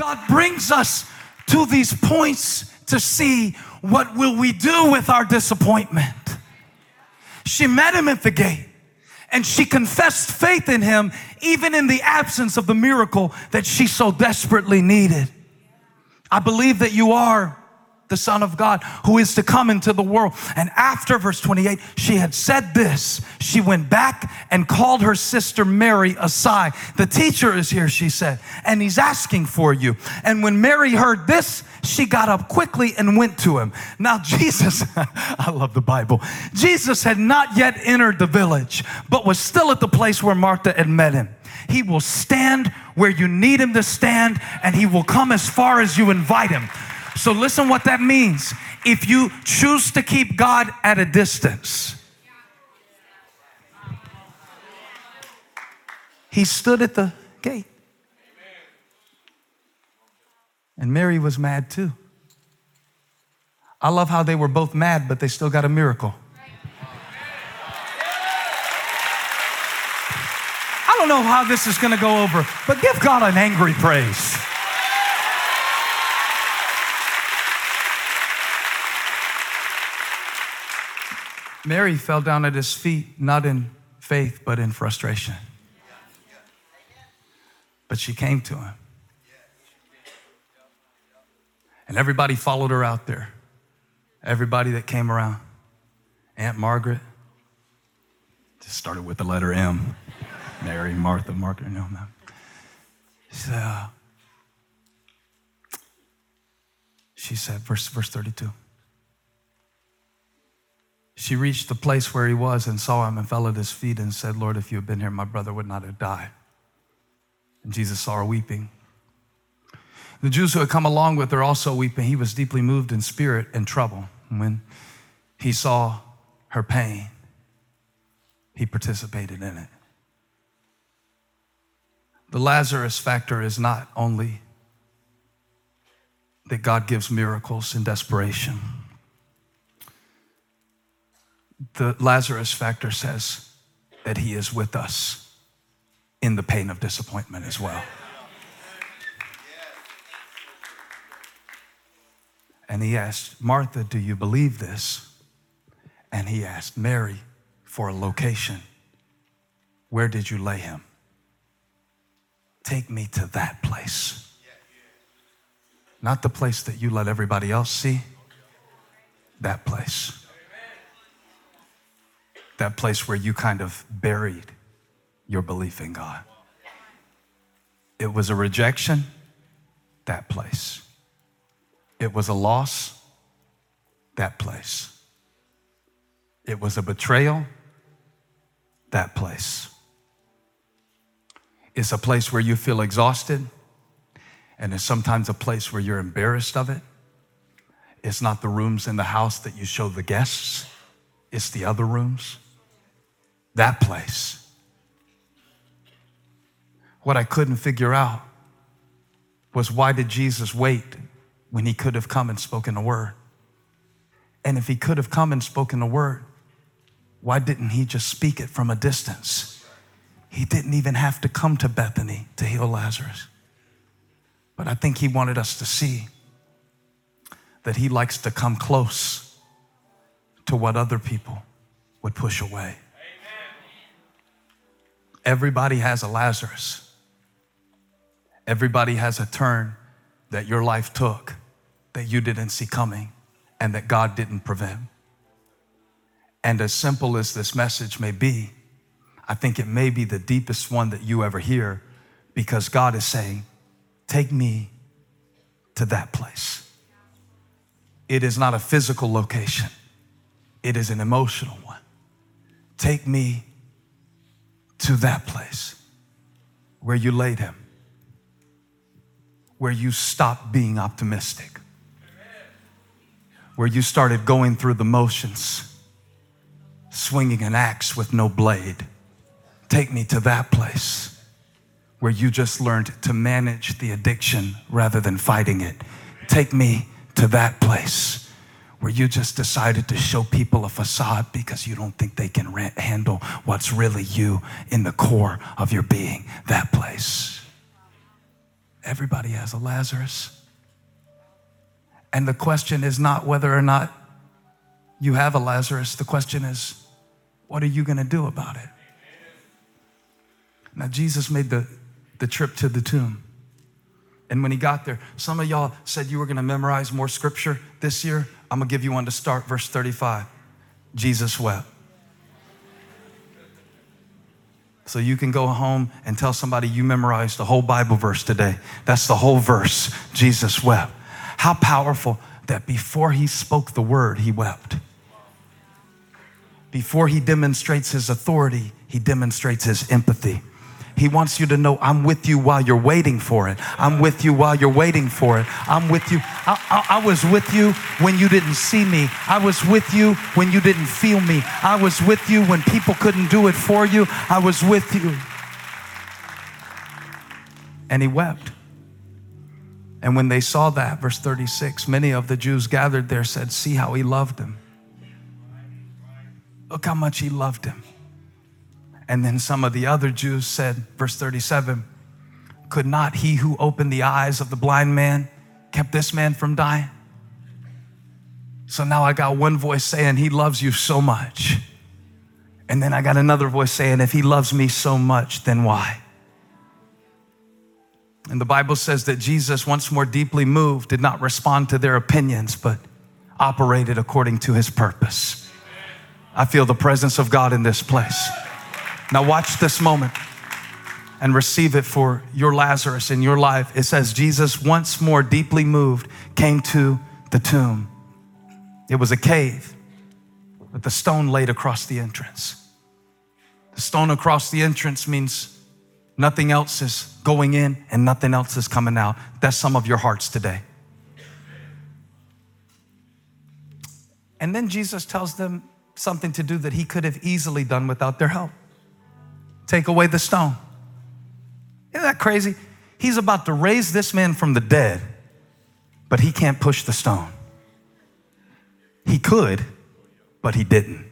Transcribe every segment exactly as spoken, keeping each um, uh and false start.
God brings us to these points to see what will we do with our disappointment. She met him at the gate, and she confessed faith in him even in the absence of the miracle that she so desperately needed. I believe that you are the Son of God who is to come into the world. And after verse twenty-eight, she had said this. She went back and called her sister Mary aside. The teacher is here, she said, and he's asking for you. And when Mary heard this, she got up quickly and went to him. Now Jesus, I love the Bible. Jesus had not yet entered the village, but was still at the place where Martha had met him. He will stand where you need him to stand, and he will come as far as you invite him. So listen what that means. If you choose to keep God at a distance, he stood at the gate. And Mary was mad too. I love how they were both mad, but they still got a miracle. I don't know how this is going to go over, but give God an angry praise. Mary fell down at his feet, not in faith, but in frustration. But she came to him. And everybody followed her out there. Everybody that came around. Aunt Margaret. Just started with the letter M. Mary, Martha, Margaret, no, no. She said, uh, she said, verse, verse thirty-two. She reached the place where he was and saw him and fell at his feet and said, Lord, if you had been here, my brother would not have died. And Jesus saw her weeping. The Jews who had come along with her also weeping. He was deeply moved in spirit and trouble. And when he saw her pain, he participated in it. The Lazarus factor is not only that God gives miracles in desperation. The Lazarus factor says that he is with us in the pain of disappointment as well. And he asked, Martha, do you believe this? And he asked Mary for a location. Where did you lay him? Take me to that place. Not the place that you let everybody else see. That place. That place where you kind of buried your belief in God. It was a rejection, that place. It was a loss, that place. It was a betrayal, that place. It's a place where you feel exhausted, and it's sometimes a place where you're embarrassed of it. It's not the rooms in the house that you show the guests. It's the other rooms. That place. What I couldn't figure out was, why did Jesus wait when he could have come and spoken a word? And if he could have come and spoken a word, why didn't he just speak it from a distance? He didn't even have to come to Bethany to heal Lazarus. But I think he wanted us to see that he likes to come close to what other people would push away. Everybody has a Lazarus. Everybody has a turn that your life took that you didn't see coming and that God didn't prevent. And as simple as this message may be, I think it may be the deepest one that you ever hear, because God is saying, take me to that place. It is not a physical location. It is an emotional one. Take me to that place where you laid him, where you stopped being optimistic, where you started going through the motions, swinging an axe with no blade. Take me to that place where you just learned to manage the addiction rather than fighting it. Take me to that place where you just decided to show people a facade because you don't think they can ra- handle what's really you in the core of your being. That place. Everybody has a Lazarus. And the question is not whether or not you have a Lazarus. The question is, what are you going to do about it? Now, Jesus made the, the trip to the tomb. And when he got there, some of y'all said you were going to memorize more scripture this year. I'm going to give you one to start, verse thirty-five. Jesus wept. So you can go home and tell somebody you memorized the whole Bible verse today. That's the whole verse. Jesus wept. How powerful that before he spoke the word, he wept. Before he demonstrates his authority, he demonstrates his empathy. He wants you to know, I'm with you while you're waiting for it. I'm with you while you're waiting for it. I'm with you. I, I, I was with you when you didn't see me. I was with you when you didn't feel me. I was with you when people couldn't do it for you. I was with you. And he wept. And when they saw that, verse thirty-six, many of the Jews gathered there said, see how he loved him. Look how much he loved him. And then some of the other Jews said, verse thirty-seven, could not he who opened the eyes of the blind man kept this man from dying? So now I got one voice saying he loves you so much. And then I got another voice saying, if he loves me so much, then why? And the Bible says that Jesus, once more deeply moved, did not respond to their opinions, but operated according to his purpose. I feel the presence of God in this place. Now watch this moment and receive it for your Lazarus in your life. It says, Jesus, once more deeply moved, came to the tomb. It was a cave with a stone laid across the entrance. The stone across the entrance means nothing else is going in and nothing else is coming out. That's some of your hearts today. And then Jesus tells them something to do that he could have easily done without their help. Take away the stone. Isn't that crazy? He's about to raise this man from the dead, but he can't push the stone. He could, but he didn't.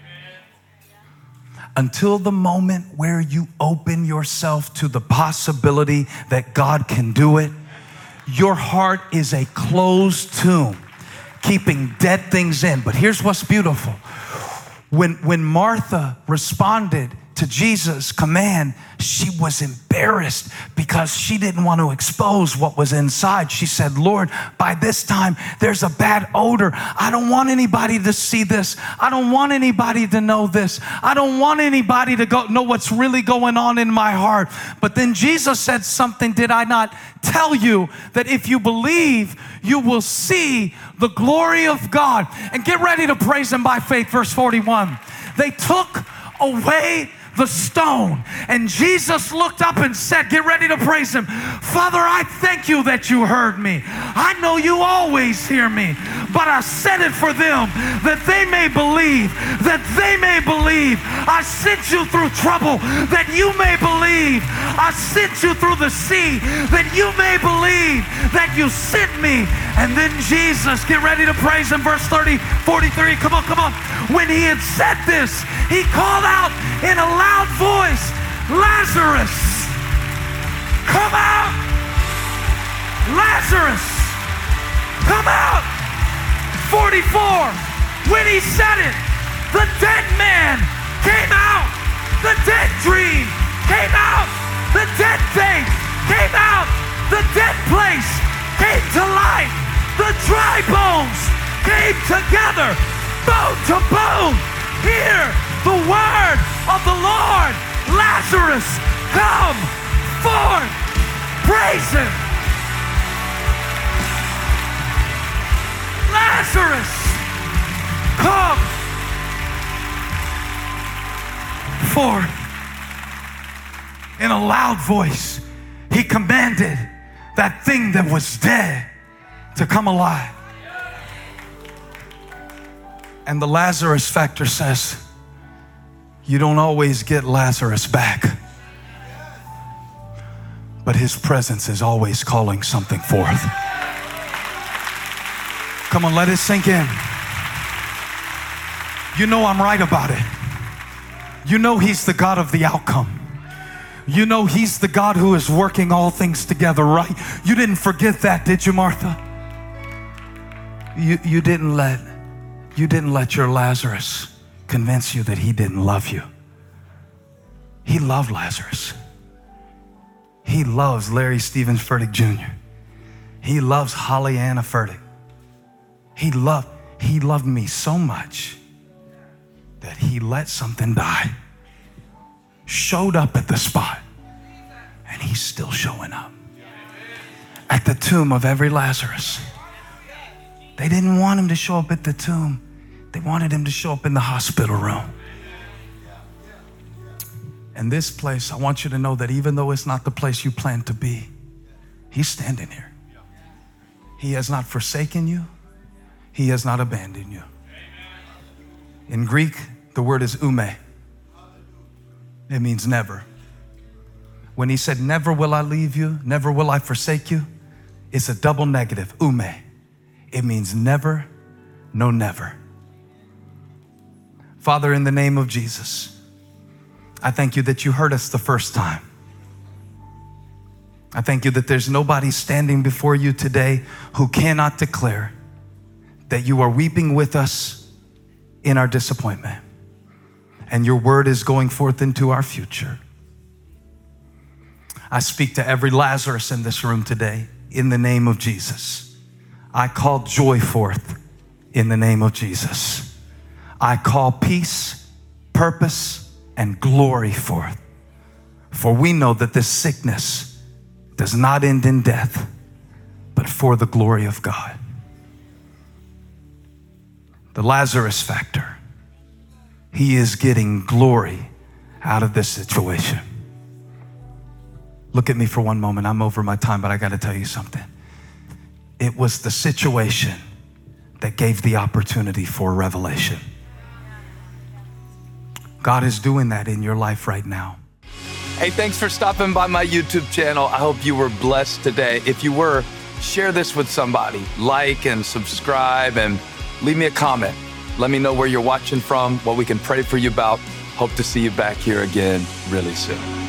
Until the moment where you open yourself to the possibility that God can do it, your heart is a closed tomb, keeping dead things in. But here's what's beautiful. When, when Martha responded to Jesus' command, she was embarrassed because she didn't want to expose what was inside. She said, Lord, by this time, there's a bad odor. I don't want anybody to see this. I don't want anybody to know this. I don't want anybody to go know what's really going on in my heart. But then Jesus said something, did I not tell you that if you believe, you will see the glory of God? And get ready to praise him by faith. Verse forty-one, they took away the stone. And Jesus looked up and said, get ready to praise him. Father, I thank you that you heard me. I know you always hear me, but I said it for them that they may believe, that they may believe. I sent you through trouble that you may believe. I sent you through the sea that you may believe that you sent me. And then Jesus, get ready to praise him. Verse thirty, forty-three, come on, come on. When he had said this, he called out in a loud voice, Lazarus, come out. Lazarus, come out. forty-four, when he said it, the dead man came out. The dead dream came out. The dead faith came out. The dead place came to life. The dry bones came together, bone to bone. Hear the word of the Lord. Lazarus, come forth. Praise him. Lazarus, come forth. In a loud voice, he commanded that thing that was dead to come alive. And the Lazarus factor says, you don't always get Lazarus back, but his presence is always calling something forth. Come on, let it sink in. You know I'm right about it. You know he's the God of the outcome. You know he's the God who is working all things together, right? You didn't forget that, did you, Martha? You, you didn't let, you didn't let your Lazarus convince you that he didn't love you. He loved Lazarus. He loves Larry Stevens Furtick Junior He loves Holly Anna Furtick. He loved, he loved me so much that he let something die, showed up at the spot, and he's still showing up at the tomb of every Lazarus. They didn't want him to show up at the tomb. They wanted him to show up in the hospital room. And this place, I want you to know that even though it's not the place you plan to be, he's standing here. He has not forsaken you. He has not abandoned you. In Greek, the word is ume. It means never. When he said, never will I leave you, never will I forsake you, it's a double negative, ume. It means never, no never. Father, in the name of Jesus, I thank you that you heard us the first time. I thank you that there's nobody standing before you today who cannot declare that you are weeping with us in our disappointment, and your word is going forth into our future. I speak to every Lazarus in this room today in the name of Jesus. I call joy forth in the name of Jesus. I call peace, purpose, and glory forth. For we know that this sickness does not end in death, but for the glory of God. The Lazarus factor, he is getting glory out of this situation. Look at me for one moment. I'm over my time, but I got to tell you something. It was the situation that gave the opportunity for revelation. God is doing that in your life right now. Hey, thanks for stopping by my YouTube channel. I hope you were blessed today. If you were, share this with somebody. Like and subscribe and leave me a comment. Let me know where you're watching from, what we can pray for you about. Hope to see you back here again really soon.